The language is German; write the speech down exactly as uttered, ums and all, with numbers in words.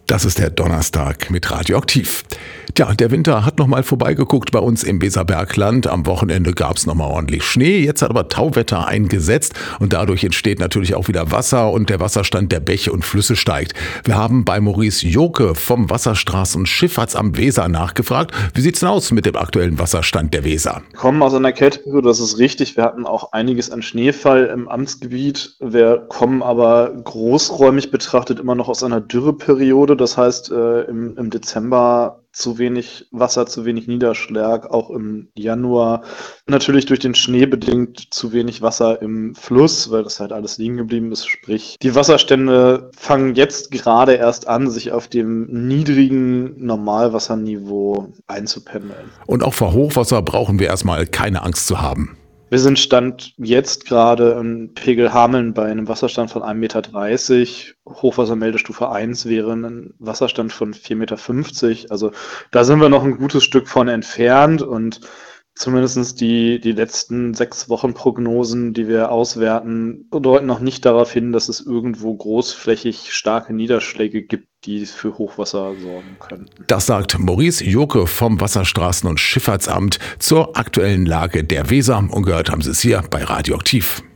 Das ist der Donnerstag mit Radioaktiv. Tja, der Winter hat nochmal vorbeigeguckt bei uns im Weserbergland. Am Wochenende gab es nochmal ordentlich Schnee. Jetzt hat aber Tauwetter eingesetzt und dadurch entsteht natürlich auch wieder Wasser und der Wasserstand der Bäche und Flüsse steigt. Wir haben bei Maurice Joke vom Wasserstraßen- und Schifffahrtsamt Weser nachgefragt. Wie sieht's denn aus mit dem aktuellen Wasserstand der Weser? Wir kommen aus einer Kälteperiode, das ist richtig. Wir hatten auch einiges an Schneefall im Amtsgebiet. Wir kommen aber großräumig betrachtet immer noch aus einer Dürreperiode. Das heißt, äh, im, im Dezember zu wenig Wasser, zu wenig Niederschlag, auch im Januar. Natürlich durch den Schnee bedingt zu wenig Wasser im Fluss, weil das halt alles liegen geblieben ist. Sprich, die Wasserstände fangen jetzt gerade erst an, sich auf dem niedrigen Normalwasserniveau einzupendeln. Und auch vor Hochwasser brauchen wir erstmal keine Angst zu haben. Wir sind Stand jetzt gerade im Pegel Hameln bei einem Wasserstand von ein Meter dreißig. Hochwassermeldestufe eins wäre ein Wasserstand von vier Meter fünfzig. Also da sind wir noch ein gutes Stück von entfernt und zumindest die, die letzten sechs Wochen Prognosen, die wir auswerten, deuten noch nicht darauf hin, dass es irgendwo großflächig starke Niederschläge gibt, die für Hochwasser sorgen könnten. Das sagt Maurice Joke vom Wasserstraßen- und Schifffahrtsamt zur aktuellen Lage der Weser. Und gehört haben Sie es hier bei Radioaktiv.